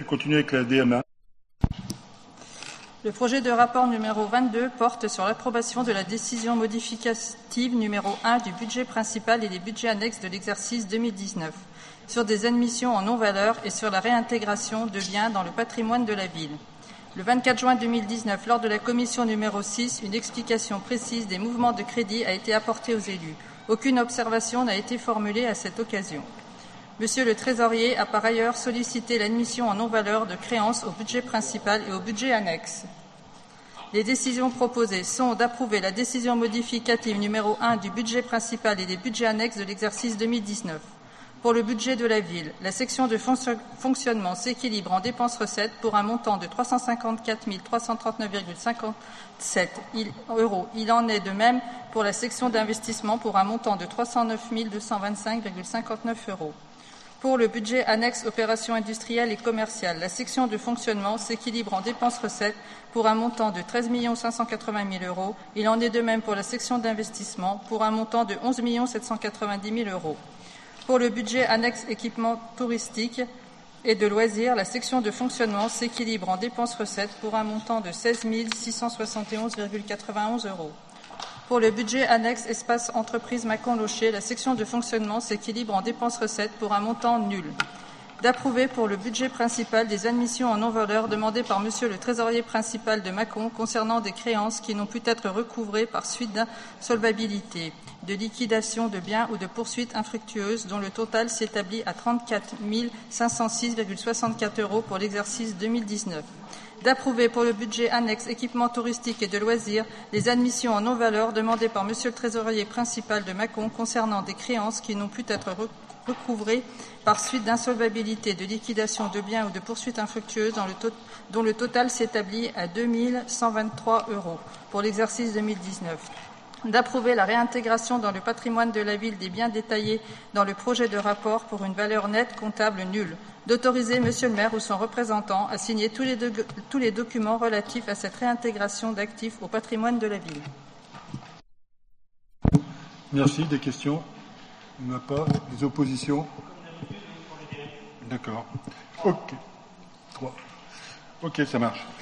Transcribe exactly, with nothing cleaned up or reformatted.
continue avec la D M A. Le projet de rapport numéro vingt-deux porte sur l'approbation de la décision modificative numéro un du budget principal et des budgets annexes de l'exercice deux mille dix-neuf, sur des admissions en non-valeur et sur la réintégration de biens dans le patrimoine de la ville. Le vingt-quatre juin deux mille dix-neuf, lors de la commission numéro six, une explication précise des mouvements de crédit a été apportée aux élus. Aucune observation n'a été formulée à cette occasion. Monsieur le Trésorier a par ailleurs sollicité l'admission en non-valeur de créances au budget principal et au budget annexe. Les décisions proposées sont d'approuver la décision modificative numéro un du budget principal et des budgets annexes de l'exercice deux mille dix-neuf. Pour le budget de la ville, la section de fonctionnement s'équilibre en dépenses-recettes pour un montant de trois cent cinquante-quatre mille trois cent trente-neuf virgule cinquante-sept euros. Il en est de même pour la section d'investissement pour un montant de trois cent neuf mille deux cent vingt-cinq virgule cinquante-neuf euros. Pour le budget annexe opérations industrielles et commerciales, la section de fonctionnement s'équilibre en dépenses-recettes pour un montant de treize millions cinq cent quatre-vingt mille euros. Il en est de même pour la section d'investissement pour un montant de onze millions sept cent quatre-vingt-dix mille euros. Pour le budget annexe équipement touristique et de loisirs, la section de fonctionnement s'équilibre en dépenses-recettes pour un montant de seize mille six cent soixante et onze virgule quatre-vingt-onze euros. Pour le budget annexe espace entreprise Mâcon-Locher, la section de fonctionnement s'équilibre en dépenses-recettes pour un montant nul. D'approuver pour le budget principal des admissions en non-valeur demandées par Monsieur le Trésorier principal de Mâcon concernant des créances qui n'ont pu être recouvrées par suite d'insolvabilité, de liquidation de biens ou de poursuites infructueuses dont le total s'établit à trente-quatre mille cinq cent six virgule soixante-quatre euros pour l'exercice deux mille dix-neuf. D'approuver pour le budget annexe équipement touristique et de loisirs les admissions en non-valeur demandées par Monsieur le Trésorier principal de Mâcon concernant des créances qui n'ont pu être recouvrées par suite d'insolvabilité, de liquidation de biens ou de poursuites infructueuses dont le, to- dont le total s'établit à deux mille cent vingt-trois euros pour l'exercice deux mille dix-neuf. D'approuver la réintégration dans le patrimoine de la ville des biens détaillés dans le projet de rapport pour une valeur nette comptable nulle. D'autoriser Monsieur le maire ou son représentant à signer tous les, do- tous les documents relatifs à cette réintégration d'actifs au patrimoine de la ville. Merci. Des questions? Il n'y en a pas. Des oppositions? D'accord. Ok. Ok, ça marche.